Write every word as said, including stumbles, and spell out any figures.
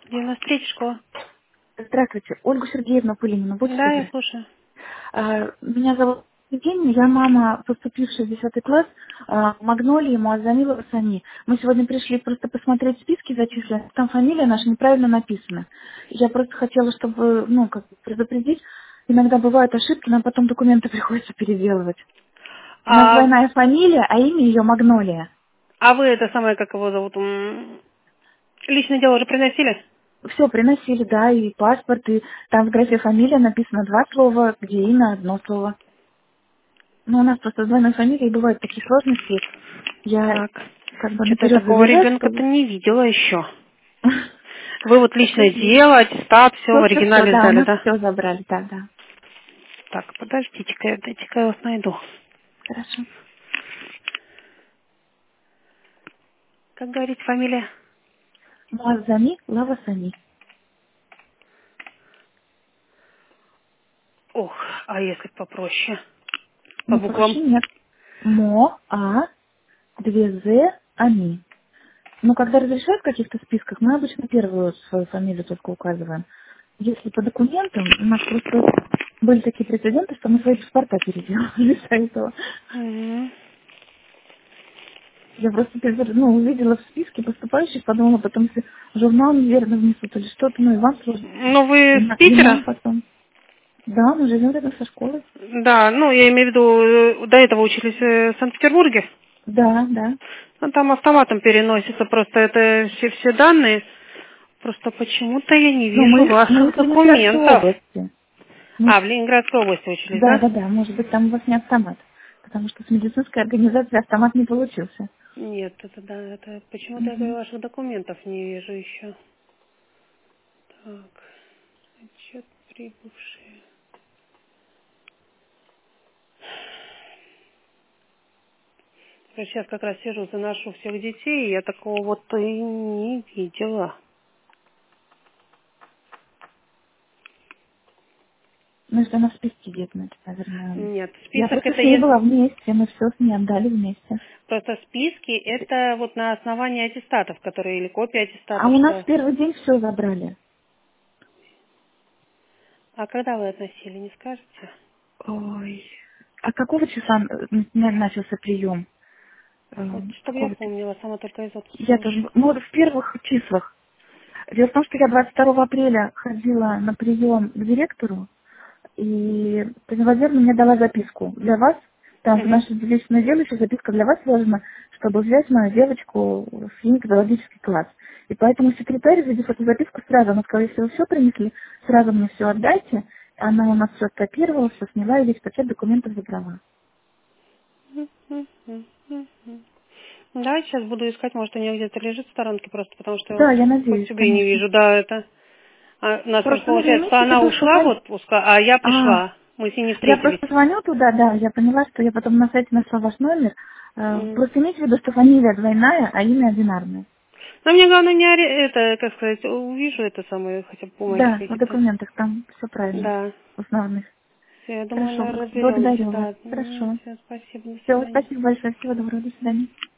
девяносто третья школа. Здравствуйте, Ольга Сергеевна Пылинина, будьте Да, я добры. слушаю. А, Меня зовут Евгения, я мама, поступившая в десятый класс, а, Магнолии Муаззамилова Сани. Мы сегодня пришли просто посмотреть списки зачисленных, там фамилия наша неправильно написана. Я просто хотела, чтобы, ну, как бы предупредить, иногда бывают ошибки, нам потом документы приходится переделывать. У нас А, двойная фамилия, а имя ее Магнолия. а вы это самое, как его зовут, м, личное дело уже приносили? Все приносили, да, и паспорт, и там в графе фамилия написано два слова, где имя одно слово. Ну, у нас просто с двойной фамилией бывают такие сложности. Я Так. как бы Что-то я наперед такого забежать, ребенка-то чтобы... не видела еще. Вы вот личное Подожди. дело, аттестат, все в Все-все-все, оригинале да, у сдали, нас да? все забрали, да, да. Так, подождите-ка, дайте-ка я вас найду. Хорошо. Как говорить фамилия? Муаззами Лавасани. Ох, а если попроще? По Ну, буквам? проще нет. Мо, А, две З, Ами. Ну, когда разрешают в каких-то списках, мы обычно первую свою фамилию только указываем. Если по документам, у нас просто были такие прецеденты, что мы свои паспорта переделали из-за этого. Мгм. Я просто перевер- ну, увидела в списке поступающих, подумала, потом если журнал неверно внесут или что-то, ну и вам сложно. Ну, И, вы с на- и нам Питера? потом. Да, мы живем рядом со школой. Да, ну, я имею в виду, э, до этого учились э, в Санкт-Петербурге. Да, да. Ну, там автоматом переносится просто это все, все данные. Просто почему-то я не Но вижу мы, мы ваших из Ленинградской документов. области. Мы- А, в Ленинградской области учились, да, да? да, да, может быть, там у вас не автомат. Потому что с медицинской организацией автомат не получился. Нет, это да, это почему-то я говорю, Мгм. ваших документов не вижу еще. Так, отчет прибывшие. Я сейчас как раз сижу, заношу всех детей, и я такого вот и не видела. Ну, если она в списке где-то, значит, наверное. Нет, Я список просто это с ней если... была вместе, мы все с ней отдали вместе. Просто списки это вот на основании аттестатов, которые или копии А аттестатов, у нас в что... первый день все забрали. А когда вы относили, не скажете? Ой. А какого числа э, на- начался прием? Э, Вот, чтобы я какого числа? помнила, сама только из отпуска Я уже. тоже, ну, вот в первых числах. Дело в том, что я двадцать второго апреля ходила на прием к директору, и наверное, мне дала записку для вас. Там в Угу. наше личное дело еще записка для вас сложена, чтобы взять мою девочку в химико-биологический класс. И поэтому секретарь, увидев эту записку, сразу, она сказала, если вы все принесли, сразу мне все отдайте. Она у нас все скопировала, все сняла, и весь пакет документов забрала. Да, сейчас буду искать, может, у нее где-то лежит в сторонке просто, потому что я вот Да, я хоть надеюсь, себе не конечно. вижу, да, это... А, у нас просто Просто, ну, получается, что имейте в она виду, что ушла в фамилия... отпуск, а я А, пришла. Мы с ней не я встретились. просто звоню туда, да, я поняла, что я потом на сайте нашла ваш номер. Э, М. Просто имейте в виду, что фамилия двойная, а имя одинарное. Но мне главное не оре- это, как сказать, увижу это самое, хотя бы бумаги Да, в какие-то. документах там все правильно, Да. в основных. Всё, я думаю, Хорошо, наверное, бл- разберемся, благодарю вас. да. Хорошо. Все, спасибо, до Все, свидания. спасибо большое, всего доброго, до свидания.